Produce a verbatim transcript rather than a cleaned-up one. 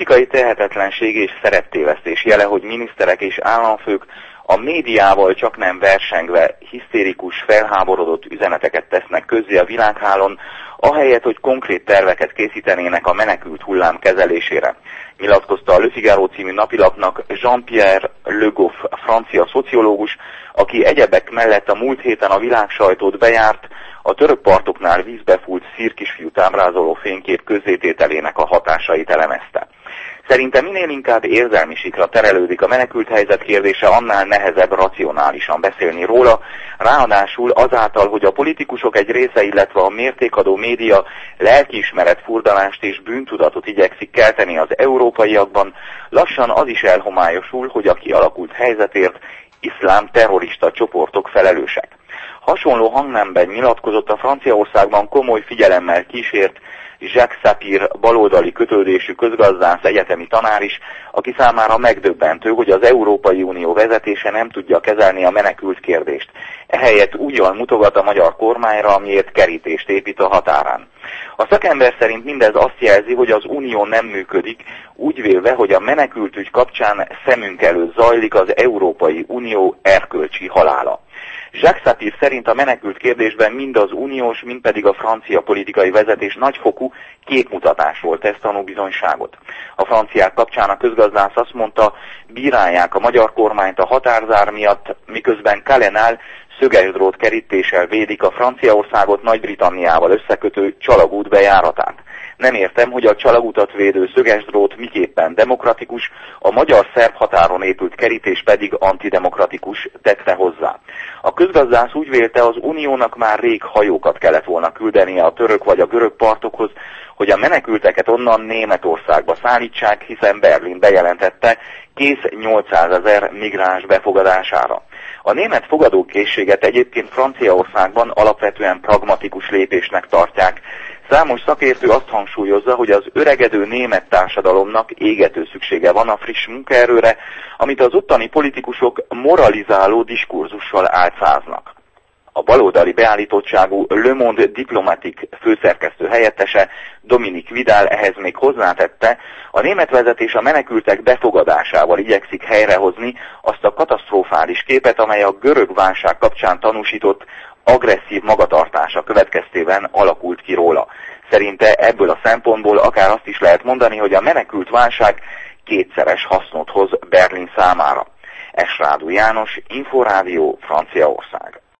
politikai tehetetlenség és szereptévesztés jele, hogy miniszterek és államfők a médiával csak nem versengve hisztérikus, felháborodott üzeneteket tesznek közzé a világhálón, ahelyett, hogy konkrét terveket készítenének a menekült hullám kezelésére. Nyilatkozta a Le Figaro című napilapnak Jean-Pierre Le Goff, francia szociológus, aki egyebek mellett a múlt héten a világsajtót bejárt, a török partoknál vízbe fúlt szirkisfiút ábrázoló fénykép közzétételének a hatásait elemezte. Szerintem minél inkább érzelmi sikra terelődik a menekült helyzet kérdése, annál nehezebb racionálisan beszélni róla, ráadásul azáltal, hogy a politikusok egy része, illetve a mértékadó média lelkiismeret furdalást és bűntudatot igyekszik kelteni az európaiakban, lassan az is elhomályosul, hogy a kialakult helyzetért iszlám terrorista csoportok felelősek. Hasonló hangnemben nyilatkozott a Franciaországban komoly figyelemmel kísért Jacques Sapir baloldali kötődésű közgazdász egyetemi tanár is, aki számára megdöbbentő, hogy az Európai Unió vezetése nem tudja kezelni a menekült kérdést. Ehelyett újjal mutogat a magyar kormányra, amiért kerítést épít a határán. A szakember szerint mindez azt jelzi, hogy az Unió nem működik, úgy vélve, hogy a menekültügy kapcsán szemünk előtt zajlik az Európai Unió erkölcsi halála. Jacques Sapir szerint a menekült kérdésben mind az uniós, mind pedig a francia politikai vezetés nagyfokú képmutatás volt, ez tanúbizonyságot. A franciák kapcsán a közgazdász azt mondta, bírálják a magyar kormányt a határzár miatt, miközben Calais-nál szögesdrót kerítéssel védik a Franciaországot Nagy-Britanniával összekötő csalagút bejáratát. Nem értem, hogy a csalagútat védő szögesdrót miképpen demokratikus, a magyar-szerb határon épült kerítés pedig antidemokratikus, tette hozzá. A közgazdász úgy vélte, az uniónak már rég hajókat kellett volna küldenie a török vagy a görög partokhoz, hogy a menekülteket onnan Németországba szállítsák, hiszen Berlin bejelentette kész nyolcszázezer migráns befogadására. A német fogadókészséget egyébként Franciaországban alapvetően pragmatikus lépésnek tartják. Számos szakértő azt hangsúlyozza, hogy az öregedő német társadalomnak égető szüksége van a friss munkaerőre, amit az ottani politikusok moralizáló diskurzussal álcáznak. A baloldali beállítottságú Le Monde Diplomatique főszerkesztő helyettese Dominique Vidal ehhez még hozzátette, a német vezetés a menekültek befogadásával igyekszik helyrehozni azt a katasztrofális képet, amely a görög válság kapcsán tanúsított agresszív magatartása következtében alakult ki róla. Szerinte ebből a szempontból akár azt is lehet mondani, hogy a menekült válság kétszeres hasznot hoz Berlin számára. Esrádú János, Inforádió, Franciaország.